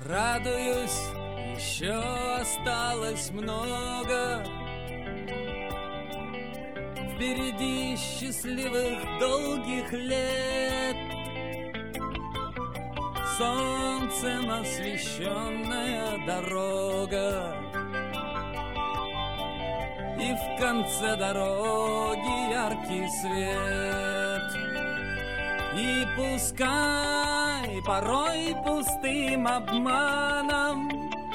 Радуюсь, еще осталось много впереди счастливых долгих лет. Солнцем освещенная дорога, и в конце дороги яркий свет. И пускай порой пустым обманом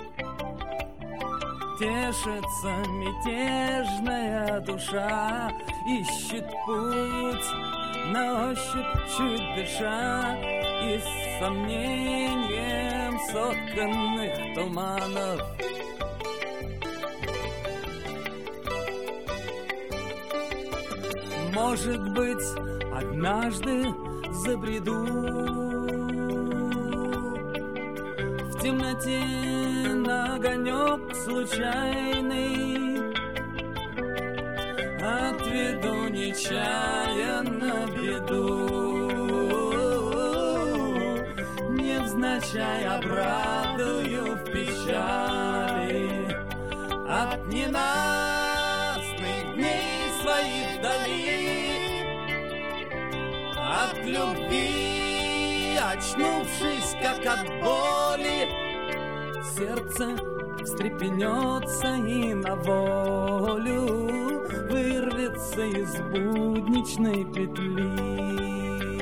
тешится мятежная душа, ищет путь на ощупь чуть дыша, из сомнением сотканных туманов. Может быть, однажды забреду в темноте на огонек случайный, отведу нечаянно беду, невзначай обрадую в печали от ненастных дней своих вдали, от любви, очнувшись, как от боли, сердце встрепенется и на волю вырвется из будничной петли.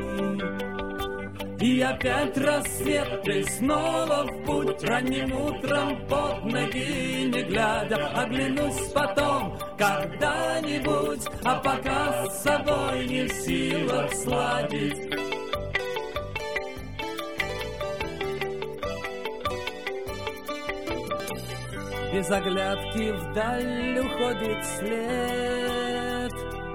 И опять рассвет, и снова в путь, ранним утром под ноги не глядя, оглянусь потом когда-нибудь, а пока с собой не в силах сладить. Без оглядки вдаль уходит след,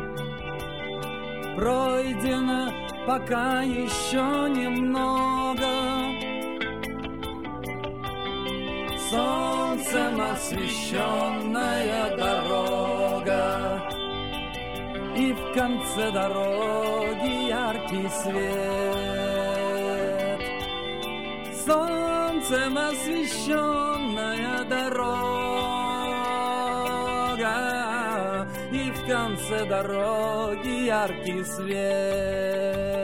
пройдено пока еще немного, солнцем освещенная дорога, и в конце дороги яркий свет. Солнцем освещенная дорога, и в конце дороги яркий свет.